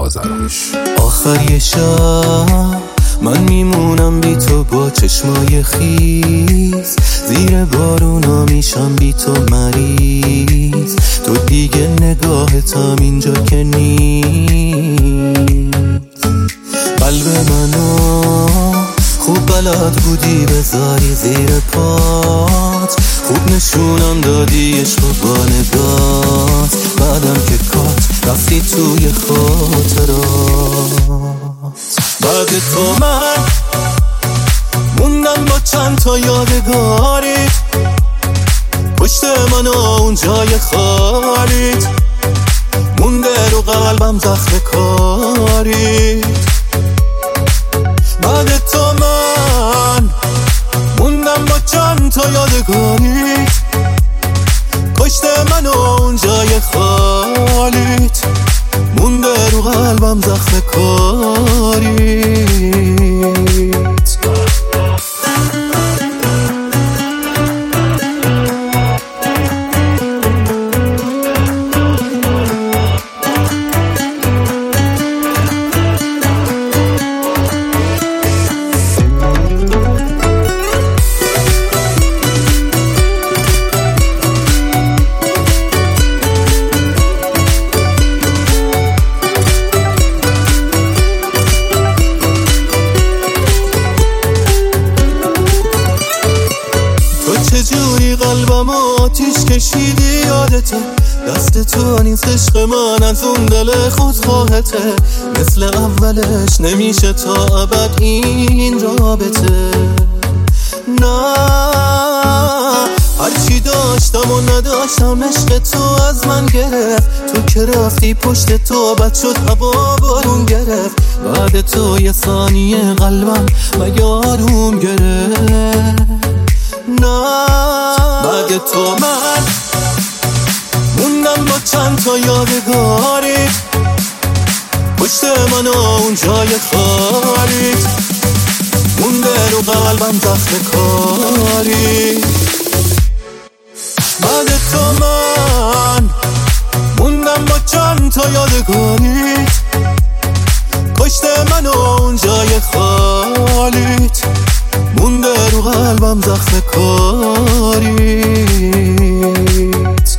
آذربایش. آخر یه شب من میمونم بی تو با چشمای خیس، زیر بارونا میشم بی تو مریض، تو دیگه نگاهتم اینجا که نیست. قلب منو خوب بلد بودی بذاری زیر پات، خوب نشونم دادی عشق با نگات، بعدم که کات رفتی توی خاطرات. بعد تو من موندم با چند تا یادگاریت، پشت من اون جای خالیت، مونده رو قلبم زخم کاریت. بعد تو من موندم با چند تا یادگاریت، پشت من اون جای خالیت، مونده رو قلبم زخم کاریت. چجوری قلبم آتیش کشیدی یادته، دست تو نیست عشق من از اون دل خودخواهته، مثل اولش نمیشه تا ابد این رابطه. نه هرچی داشتم و نداشتم عشق تو از من گرفت، تو که رفتی پشت تو بد شد هوا بارون گرفت، بعد تو یه ثانیه قلبم مگه آروم گرفت. نه بعد تو من موندم با چند تا یادگاریت، پشت من اون جای خالیت، مونده رو قلبم زخم کاریت. بعد تو من موندم با چند تا یادگاریت، پشت من اون جای خالیت، مونده رو قلبم زخم کاریت.